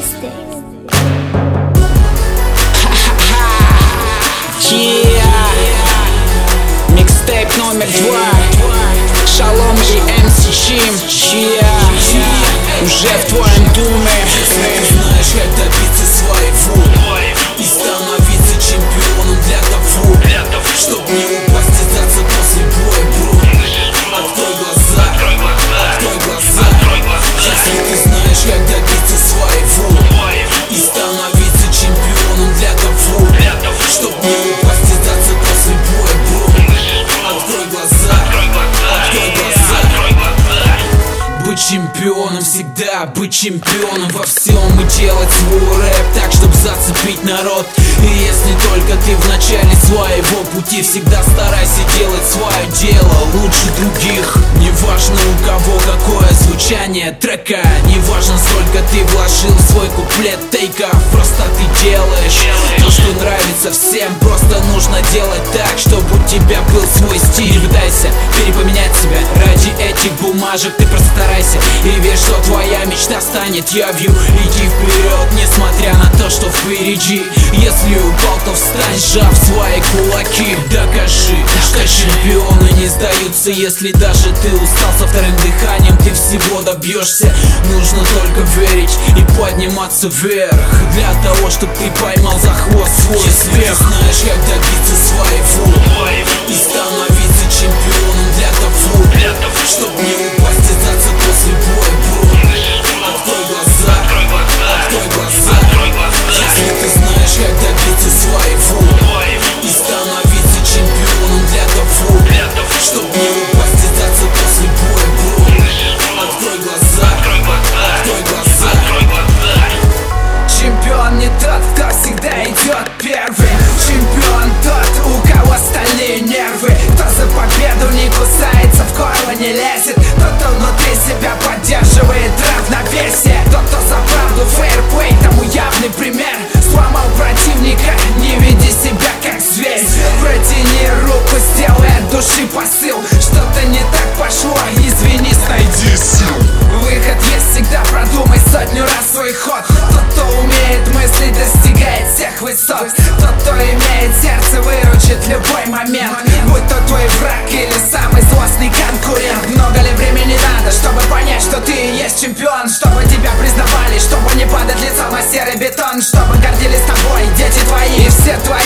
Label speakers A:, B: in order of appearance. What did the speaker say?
A: Микстейп номер 2. Шалом и MC Chim. Уже в твоем доме.
B: Ты знаешь, как добиться своего и становиться чемпионом для того, чтоб не упасть и сдаться после боя, бро. Открой глаза, открой глаза. Если ты знаешь, как добиться своего и становиться чемпионом для того, чтоб не упасть и сдаться после боя, бро. Открой глаза, открой глаза. Быть чемпионом всегда, быть чемпионом во всем и делать свой рэп так, чтобы зацепить народ. И если только ты в начале своего пути, всегда старайся делать свое дело лучше других. Неважно у кого какое звучание трека, неважно сколько ты вложил в свой куплет тейка, просто ты делаешь то, что нравится всем. Просто нужно делать так, чтобы у тебя был свой стиль. Не пытайся перепоменять себя ради этих бумажек, ты просто старайся и верь, что твоя мечта станет явью. Иди вперед, несмотря на то, что впереди. Если упал, то встань, сжав свои кулаки. Докажи, что чемпионы не сдаются. Если даже ты устал, со вторым дыханием ты всего добьешься. Нужно только верить и подниматься вверх, для того, чтобы ты поймал за хвост свой успех. Ты знаешь, как добиться своего и становиться чемпионом для того, чтоб не упасть и сдаться после боя, бро. Открой глаза, открой глаза. Если ты знаешь, как добиться своего и становиться чемпионом для того, чтоб не упасть и сдаться после боя, бро. Открой глаза, открой глаза. Чемпион не тот, кто всегда идет первый. Чемпион тот, у кого стальные нервы, кто за победу не кусается, в горло не лезет, тот, кто внутри себя поддерживает равновесие, тот, кто за правду фейрплей, тому явный пример. Сломал противника, не веди себя как зверь. Протяни руку, сделай от души посыл. Что-то не так пошло, извини, найди сил. Выход есть всегда, продумай сотню раз свой ход. Тот, кто умеет мыслить, достигает всех высот. Тот, кто имеет сердце, выручит любой момент. Будь то твой враг или самый злостный конкурент. Много ли времени надо, чтобы понять, что ты и есть чемпион? Чтобы тебя признавали, чтобы не падать лицом на серый бетон, чтобы гордились тобой дети твои и все твои